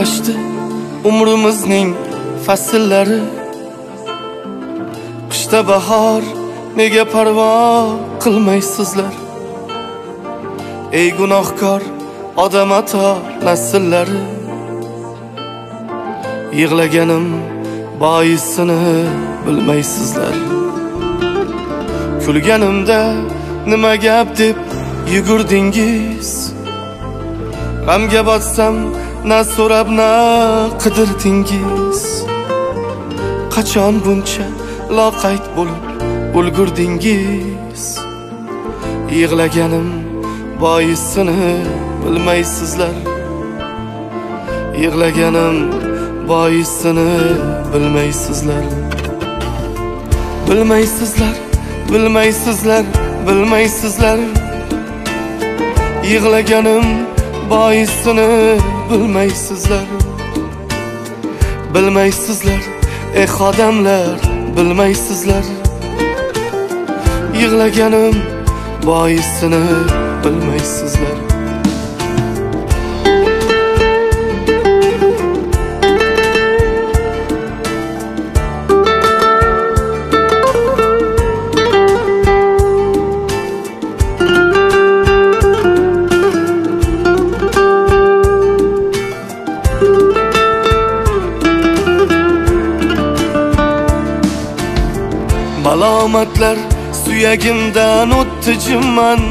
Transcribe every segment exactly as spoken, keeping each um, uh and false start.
Farqlashdi umrimizning fasllari. Qishda bahor nega parvo qilmaysizlar? Ey gunohkor odam ato nasllari. Yig'laganim boisini bilmaysizlar. Kulganimda nima gap deb yugurdingiz? G'amga botsam na so'rab na qidirdingiz. Qachon buncha loqayd bo'lib ulgurdingiz? Yig'laganim boisini bilmaysizlar. Yig'laganim boisini bilmaysizlar. Bilmaysizlar, bilmaysizlar, bilmaysizlar. Yig'laganim boisini bilmaysizlar. Bilmaysizlar, ey odamlar, bilmaysizlar. Yig'laganim boisini bilmaysizlar. Malomatlar suyagimdan o'tdi jimman.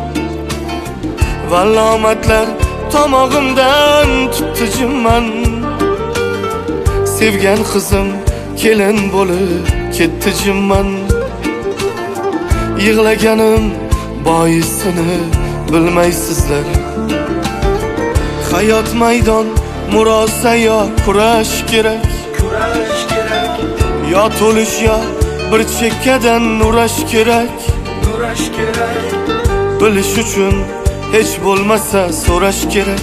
Valomatlar tomog'imdan tutdi jimman. Sevgan qizim kelin bo'lib ketdi jimman. Yig'laganim boisini bilmaysizlar. Hayot maydon murosa yo kurash kerak. Kurash kerak. Yo to'lish yo bir chekkadan nurash kerak. Nurash kerak. Bilish uchun hech bo'lmasa so'rash kerak.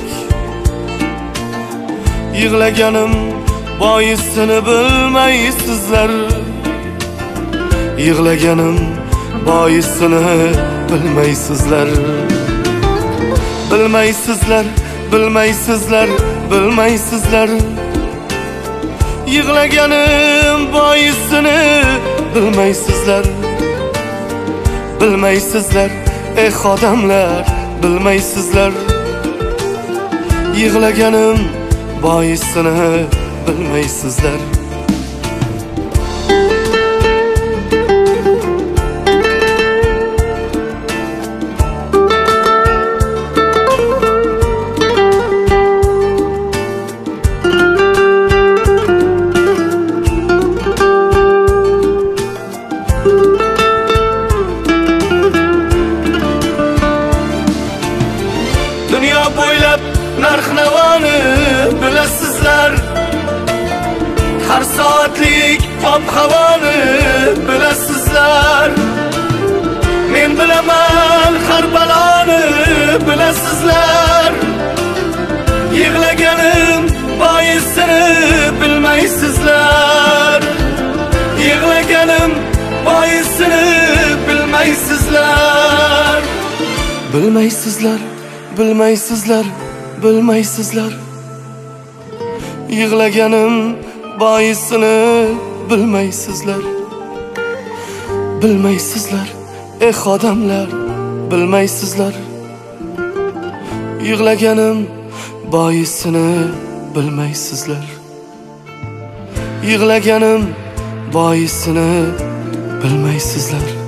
Yig'laganim boisini bilmaysizlar. Yig'laganim boisini bilmaysizlar. Bilmaysizlar, bilmaysizlar, bilmaysizlar. Yig'laganim boisini bilmaysizlar. Bilmaysizlar, ey odamlar, bilmaysizlar. Yig'laganim boisini bilmaysizlar. Dunyo bo'ylab narx-navoni bilasizlar. Har soatlik ob-havoni bilasizlar. Men bilaman har baloni bilasizlar. Yig'laganim boisini bilmaysizlar. Yig'laganim boisini bilmaysizlar. Bilmaysizlar, bilmaysizlar, bilmaysizlar. Yig'laganim boisini bilmaysizlar. Bilmaysizlar, ey odamlar, bilmaysizlar. Yig'laganim boisini bilmaysizlar. Yig'laganim boisini bilmaysizlar.